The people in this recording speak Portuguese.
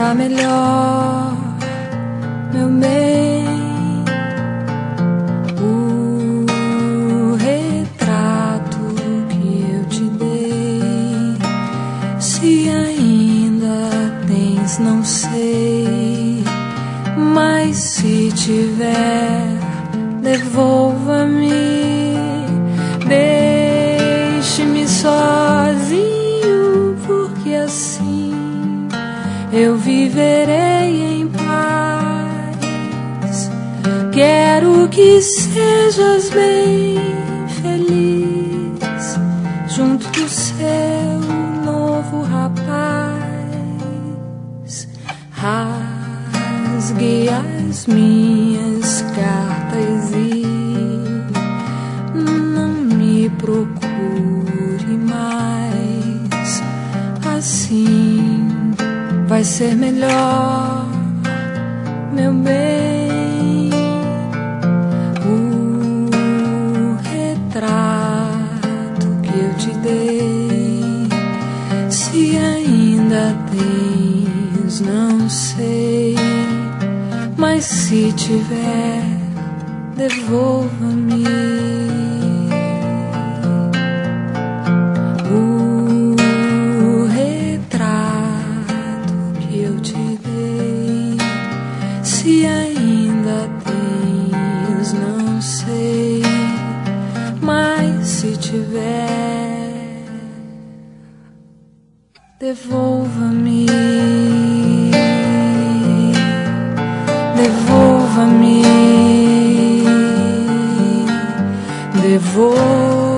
está melhor, meu bem. O retrato que eu te dei, se ainda tens, não sei, mas se tiver, devolva-me. Deixe-me sozinho, porque assim eu viverei em paz. Quero que sejas bem feliz junto do seu novo rapaz. Rasgue as minhas cartas e não me procure mais. Assim vai ser melhor, meu bem. O retrato que eu te dei, se ainda tens, não sei, mas se tiver, devolva-me. O retrato que eu te dei, se ainda tens, não sei, mas se tiver, devolva-me. Devolva-me, devolva-me.